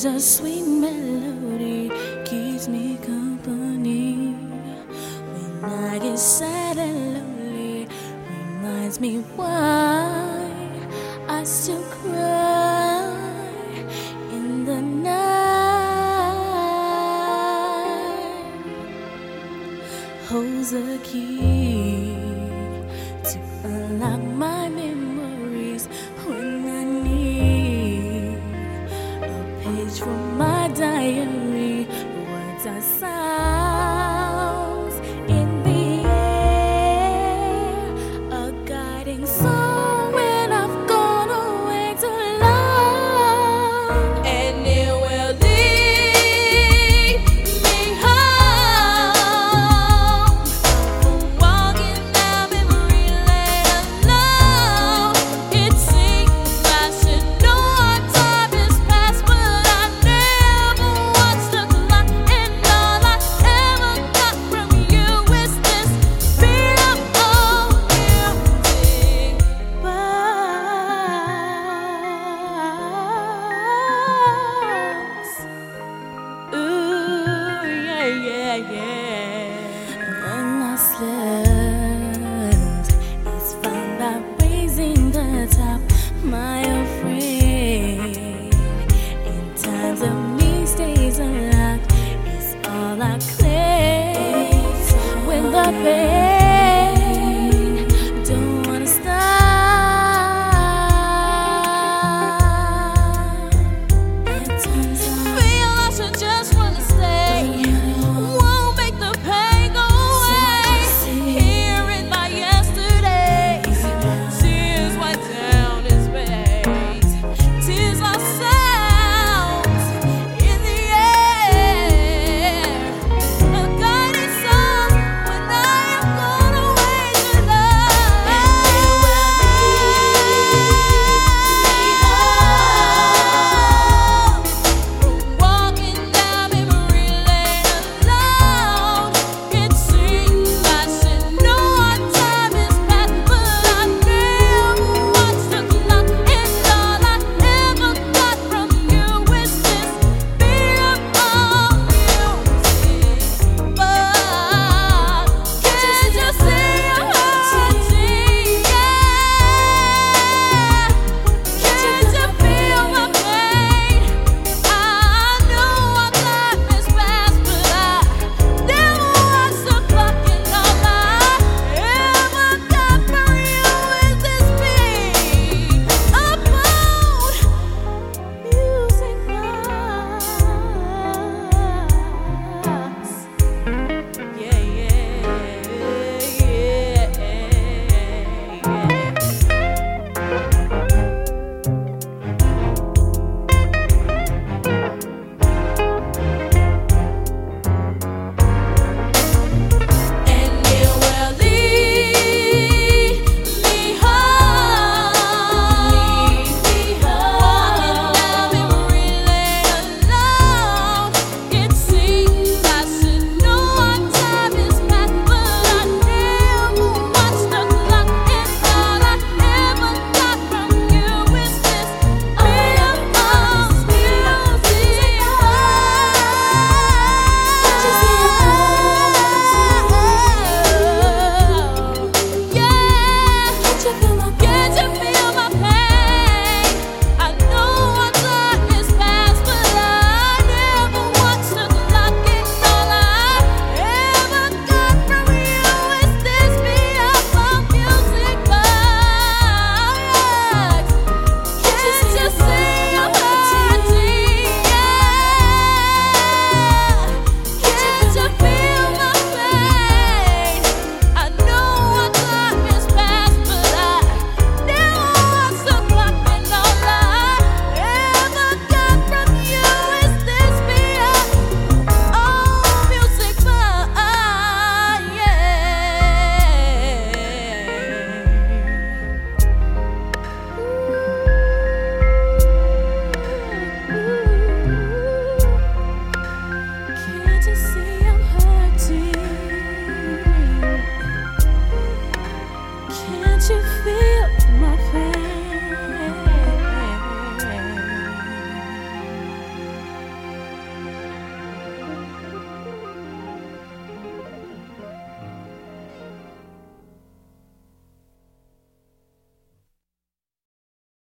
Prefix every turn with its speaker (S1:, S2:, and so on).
S1: There's a sweet melody keeps me company when I get sad and lonely. Reminds me why I still cry in the night. Holds the key to unlock my memories when I need page from my diary. Words are sounds in the air, a guiding song when I've gone away too long, and it will lead me home from walking down memory lane alone. It seems I should know our time is past, but I never once took a lot, and all I ever got from you is this beat of old music box. Ooh, yeah, yeah, yeah. When I slept, it's found that raising the top, my old friend. In times of need, stays unlocked. It's all I claim when the